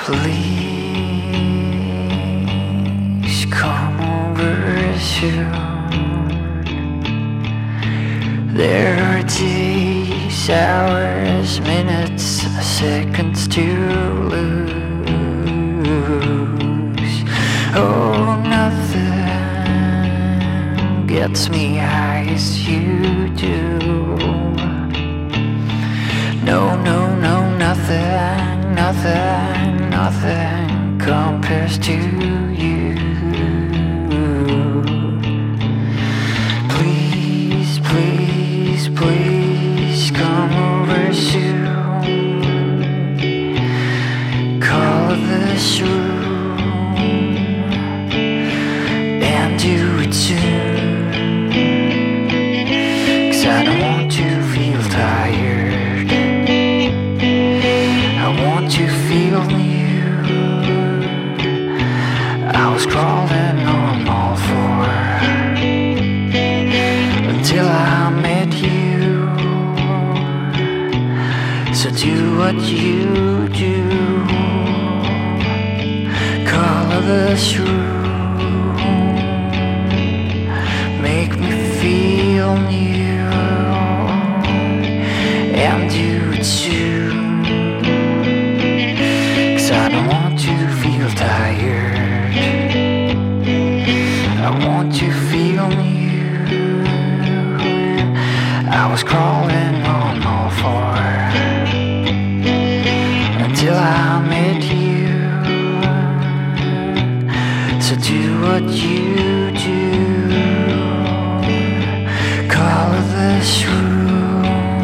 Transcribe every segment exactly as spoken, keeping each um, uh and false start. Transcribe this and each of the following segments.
Please come over soon. There are days, hours, minutes, seconds to lose. Oh, nothing gets me high as you do. No, no, no, nothing, nothing, nothing compares to you. Please, please, please come over soon. Call this room and do it soon. 'Cause I don't want to feel tired, I want to feel new. I was crawling on all four until I met you. So do what you do. Call this room, make me feel new, and do it soon. 'Cause I don't want to feel tired, I want to feel new. I was crawling on all four until I met you. So do what you do. Call this room,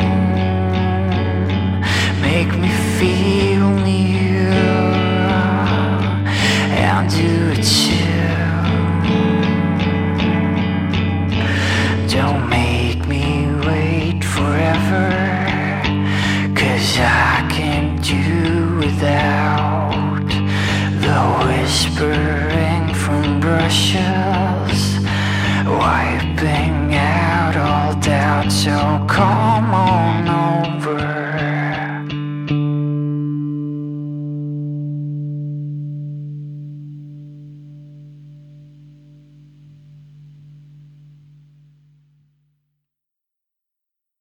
make me feel new, and do it soon. Don't make me wait forever, 'cause I can't do without the whispering from brushes, wiping out all doubt. So come on.